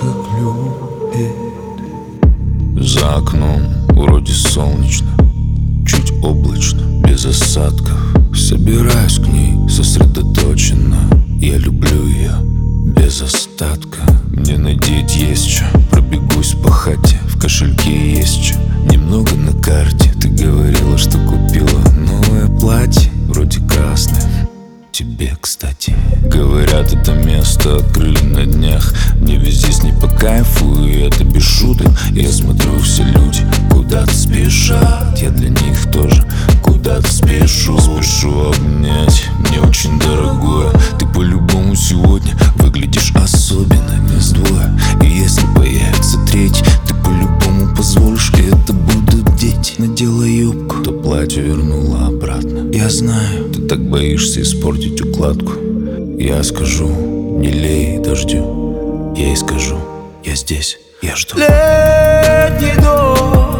так любит. За окном вроде солнечно, чуть облачно, без осадков. Собираюсь к ней сосредоточенно. Я люблю ее без остатка. Мне надеть есть что, пробегусь по хате. В кошельке есть что, немного на карте. Ты говорила, что купила новое платье, вроде красное. Тебе, кстати. Говорят, это место открыли на днях. Мне ведь здесь не по кайфу, и это без шуток. Я смотрю, все люди куда-то спешат. Я для них тоже куда-то спешу. Спешу обнять, мне очень дорогое. Ты по-любому сегодня выглядишь особенно, не сдвое. И если появится третий, ты по-любому позволишь, и это будут дети. Надела юбку, то платье вернула обратно. Я знаю, ты так боишься испортить укладку. Я скажу, не лей дождю. Я ей скажу, я здесь, я жду. Летний дождь